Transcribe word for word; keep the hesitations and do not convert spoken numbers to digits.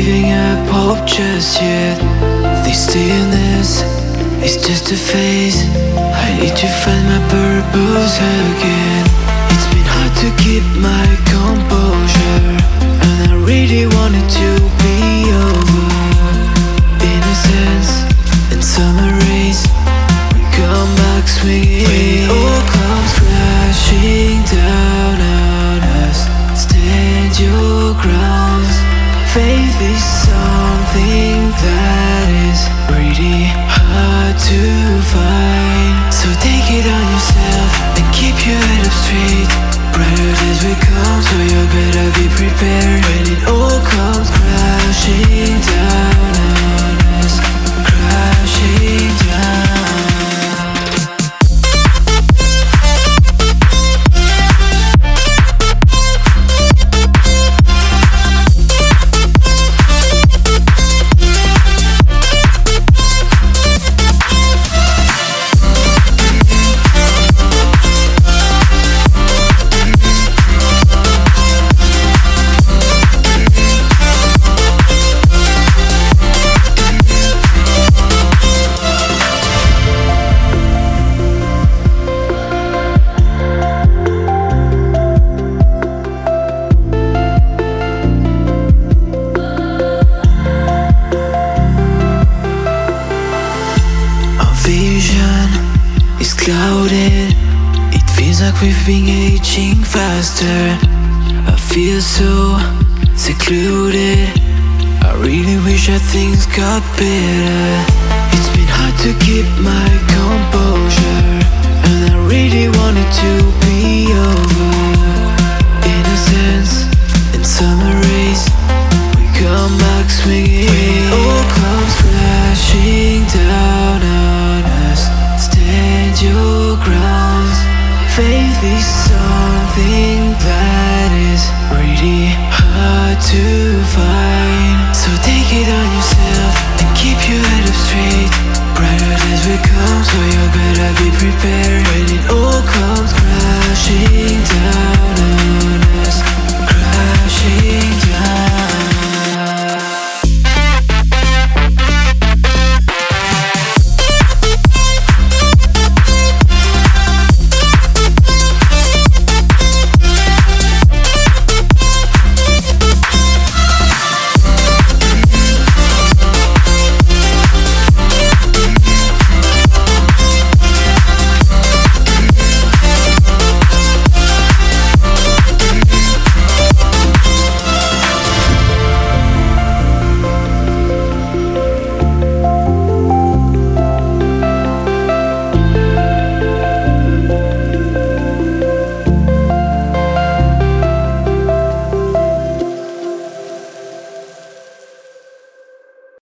giving up hope just yet. This stillness is just a phase. I need to find my purpose again. It's been hard to keep my composure, and I really wanted to be over. Innocence and summer rays, we come back swinging. When it all comes crashing down on us, stand your ground. Faith is something that is really hard to find. So take it on yourself and keep your head up straight. Brighter days will come, so you better be prepared. When it all comes crashing down on us, crashing down. Clouded, it feels like we've been aging faster. I feel so secluded. I really wish that things got better. It's been hard to keep my composure, and I really wanted to be over. Innocence and summer rays, we come back swinging. When it all comes crashing down on us, stand your ground. Faith is something